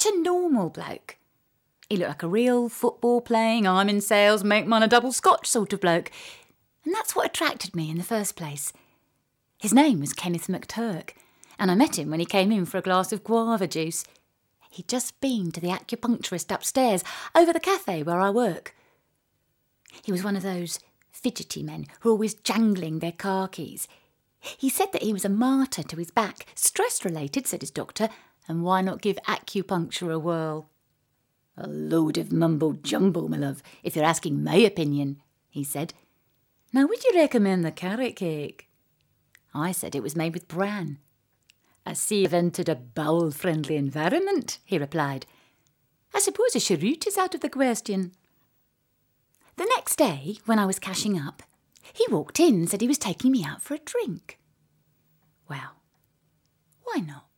such a normal bloke. He looked like a real football-playing, I'm in sales, make mine a double scotch sort of bloke. And that's what attracted me in the first place. His name was Kenneth McTurk, and I met him when he came in for a glass of guava juice. He'd just been to the acupuncturist upstairs, over the cafe where I work. He was one of those fidgety men who are always jangling their car keys. He said that he was a martyr to his back, stress-related, said his doctor, and why not give acupuncture a whirl? A load of mumbo-jumbo, my love, if you're asking my opinion, he said. Now, would you recommend the carrot cake? I said it was made with bran. I see you've entered a bowel-friendly environment, he replied. I suppose a cheroot is out of the question. The next day, when I was cashing up, he walked in and said he was taking me out for a drink. Well, why not?